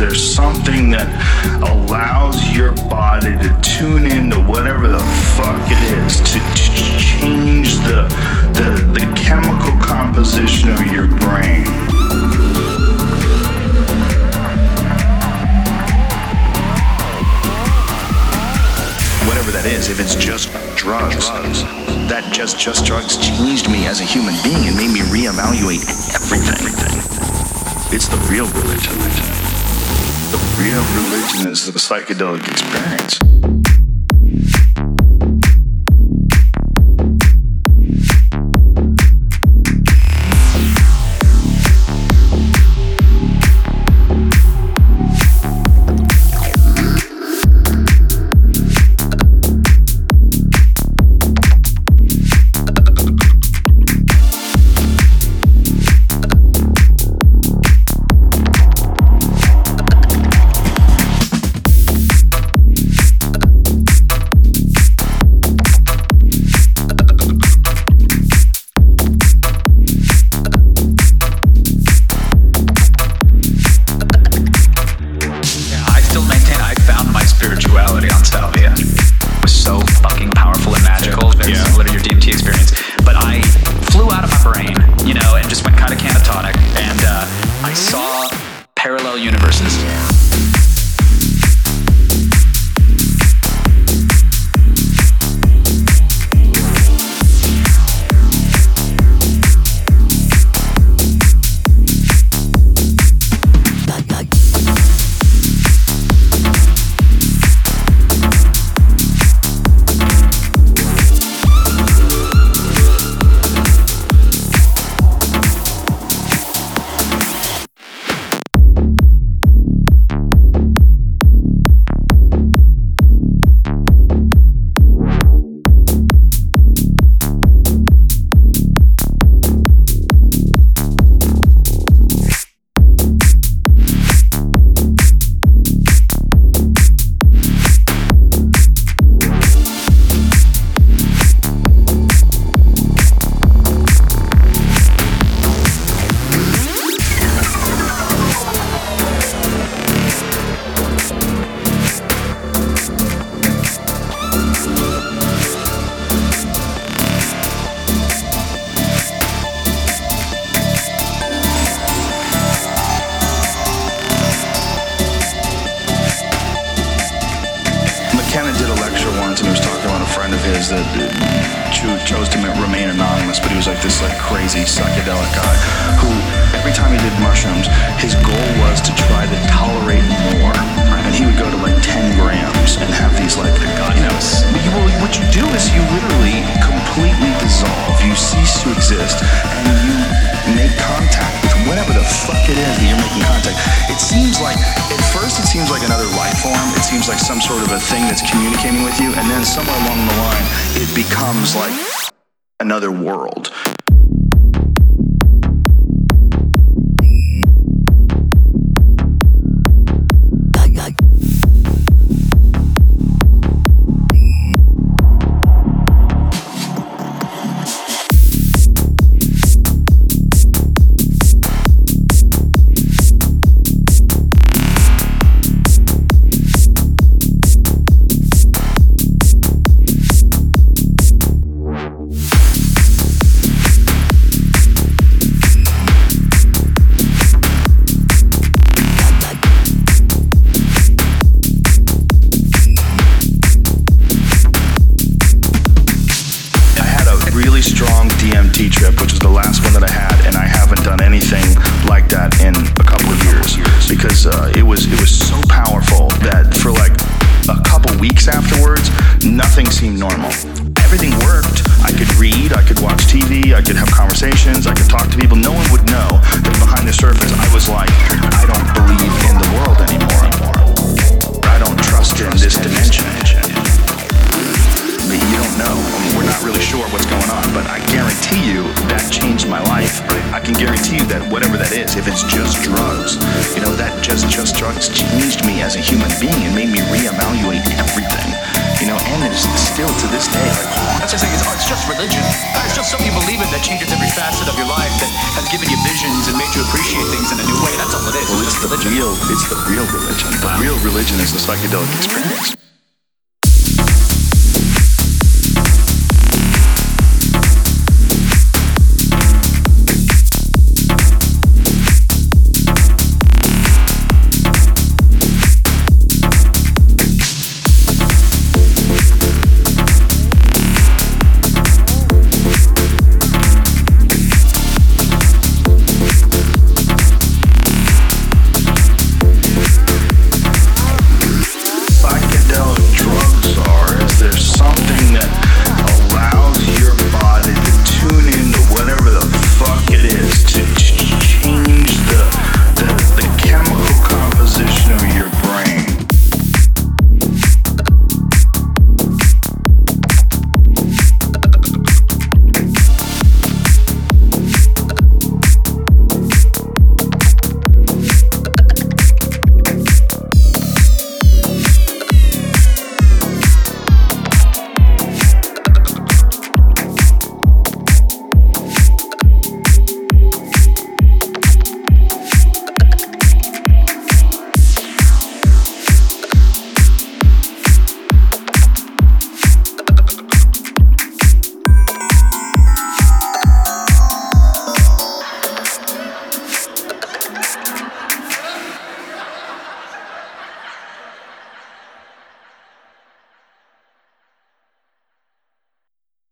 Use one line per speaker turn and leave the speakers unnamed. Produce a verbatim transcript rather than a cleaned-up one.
there something that allows your body to tune into whatever the fuck it is, to, to change the, the the chemical composition of your brain. Whatever that is, if it's just drugs, drugs, that just just drugs changed me as a human being and made me reevaluate everything. everything. It's the real religion. The real religion is the psychedelic experience. Chose to remain anonymous, but he was like this like crazy psychedelic guy who every time he did mushrooms, his goal was to try to tolerate more. And he would go to like ten grams and have these like, you know, well, what you do is you literally completely dissolve, you cease to exist, and you make contact with whatever the fuck it is that you're making contact. It seems like, at first it seems like another life form, it seems like some sort of a thing that's communicating with you, and then somewhere along the line, it becomes like another world. Trip, which was the last one that I had, and I haven't done anything like that in a couple of years because uh, it was it was so powerful that for like a couple weeks afterwards, nothing seemed normal. Everything worked. I could read, I could watch T V, I could have conversations, I could talk to people. No one would know that behind the surface I was like, I don't believe in the world anymore. I don't trust in this dimension. But you don't know. I mean, we're not really sure what's going on, but I guarantee you that changed my life. I can guarantee you that whatever that is, if it's just drugs, you know, that just just drugs changed me as a human being and made me reevaluate everything. You know, and it's still to this day like haunts
just saying it's, it's just religion. It's just something you believe in that changes every facet of your life, that has given you visions and made you appreciate things in a new way. That's all it is.
Well, it's,
it's
the
religion.
real, it's the real religion. The
Wow.
real religion is the psychedelic experience.